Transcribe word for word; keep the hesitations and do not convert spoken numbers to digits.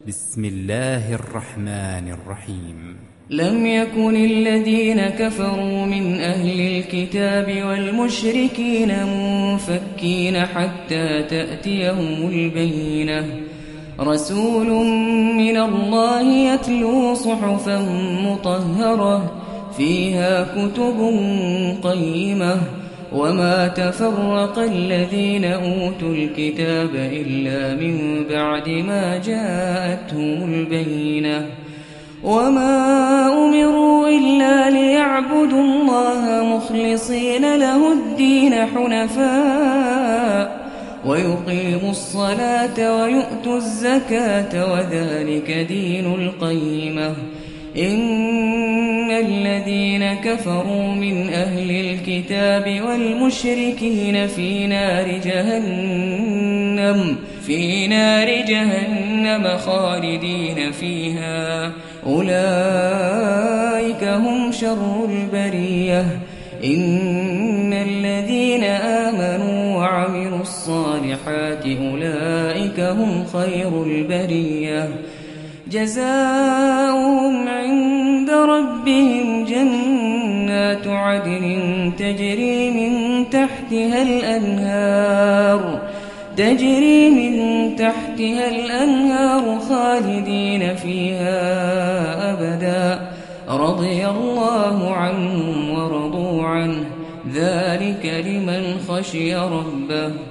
بسم الله الرحمن الرحيم. لم يكن الذين كفروا من أهل الكتاب والمشركين منفكين حتى تأتيهم البينة. رسول من الله يتلو صحفا مطهرة فيها كتب قيمة وما تفرق الذين أوتوا الكتاب إلا من بعد ما جاءتهم البينة وما أمروا إلا ليعبدوا الله مخلصين له الدين حنفاء ويقيموا الصلاة ويؤتوا الزكاة وذلك دين القيمة. إن الذين كفروا من أهل الكتاب والمشركين في نار جهنم في نار جهنم خالدين فيها أولئك هم شر البرية. إن الذين آمنوا وعملوا الصالحات أولئك هم خير البرية. جزاؤهم عند ربهم جنات عدن تجري من تحتها الأنهار تجري من تحتها الأنهار خالدين فيها أبدا رضي الله عنهم ورضوا عنه ذلك لمن خشي ربه.